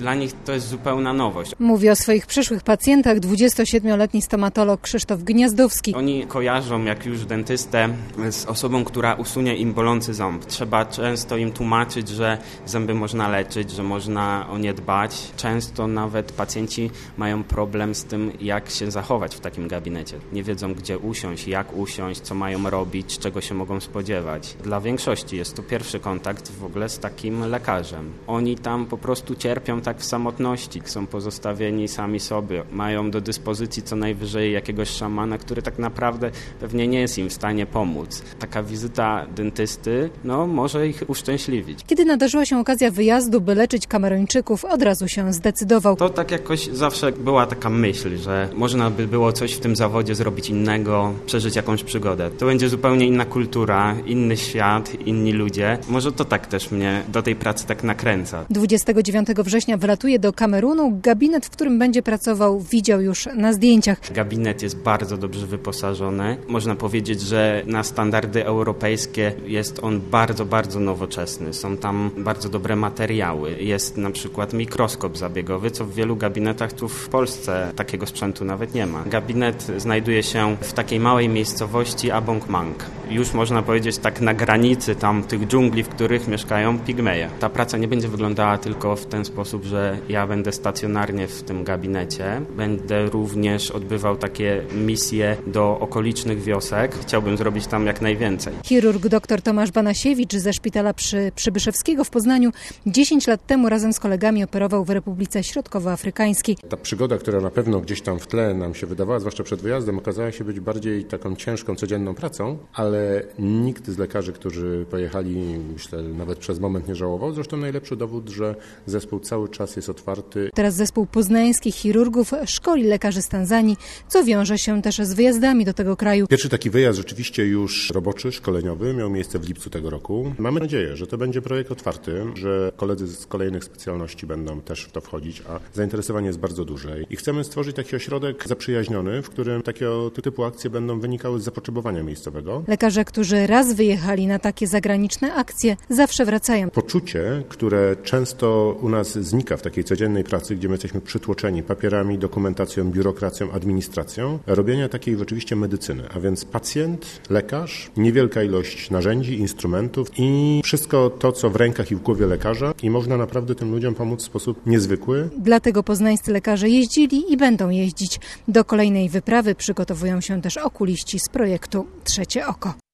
Dla nich to jest zupełna nowość. Mówi o swoich przyszłych pacjentach 27-letni stomatolog Krzysztof Gniazdowski. Oni kojarzą jak już dentystę z osobą, która usunie im bolący ząb. Trzeba często im tłumaczyć, że zęby można leczyć, że można o nie dbać. Często nawet pacjenci mają problem z tym, jak się zachować w takim gabinecie. Nie wiedzą, gdzie usiąść, jak usiąść, co mają robić, czego się mogą spodziewać. Dla większości jest to pierwszy kontakt w ogóle z takim lekarzem. Oni tam po prostu cierpią tak w samotności, są pozostawieni sami sobie. Mają do dyspozycji co najwyżej jakiegoś szamana, który tak naprawdę pewnie nie jest im w stanie pomóc. Taka wizyta dentysty, może ich uszczęśliwić. Kiedy nadarzyła się okazja wyjazdu, by leczyć Kameruńczyków, od razu się zdecydował. To tak jakoś zawsze była taka myśl, że można by było coś w tym zawodzie zrobić innego, przeżyć jakąś przygodę. To będzie zupełnie inna kultura, inny świat, inni ludzie. Może to tak też mnie do tej pracy tak nakręca. 29 września wylatuje do Kamerunu. Gabinet, w którym będzie pracował, widział już na zdjęciach. Gabinet jest bardzo dobrze wyposażony. Można powiedzieć, że na standardy europejskie jest on bardzo, bardzo nowoczesny. Są tam bardzo dobre materiały. Jest na przykład mikroskop zabiegowy, co w wielu gabinetach tu w Polsce takiego sprzętu nawet nie ma. Gabinet znajduje się w takiej małej miejscowości Abong Mang. Już można powiedzieć tak na granicy tam tych dżungli, w których mieszkają pigmeje. Ta praca nie będzie wyglądała tylko w ten sposób, że ja będę stacjonarnie w tym gabinecie. Będę również odbywał takie misje do okolicznych wiosek. Chciałbym zrobić tam jak najwięcej. Chirurg dr Tomasz Banasiewicz ze szpitala Przybyszewskiego w Poznaniu 10 lat temu razem z kolegami operował w Republice Środkowoafrykańskiej. Ta przygoda, która na pewno gdzieś tam w tle nam się wydawała, zwłaszcza przed wyjazdem, okazała się być bardziej taką ciężką, codzienną pracą, ale nikt z lekarzy, którzy pojechali, myślę, nawet przez moment nie żałował. Zresztą najlepszy dowód, że zespół cały czas jest otwarty. Teraz zespół poznańskich chirurgów szkoli lekarzy z Tanzanii, co wiąże się też z wyjazdami do tego kraju. Pierwszy taki wyjazd rzeczywiście już roboczy, szkoleniowy miał miejsce w lipcu tego roku. Mamy nadzieję, że to będzie projekt otwarty, że koledzy z kolejnych specjalności będą też w to wchodzić, a zainteresowanie jest bardzo duże. I chcemy stworzyć taki ośrodek zaprzyjaźniony, w którym takiego typu akcje będą wynikały z zapotrzebowania miejscowego. Lekarze, którzy raz wyjechali na takie zagraniczne akcje, zawsze wracają. Poczucie, które często u nas znika w takiej codziennej pracy, gdzie my jesteśmy przytłoczeni papierami, dokumentacją, biurokracją, administracją, robienia takiej rzeczywiście medycyny, a więc pacjent, lekarz, niewielka ilość narzędzi, instrumentów i wszystko to, co w rękach i w głowie lekarza i można naprawdę tym ludziom pomóc w sposób niezwykły. Dlatego poznańscy lekarze jeździli i będą jeździć. Do kolejnej wyprawy przygotowują się też okuliści z projektu Trzecie Oko.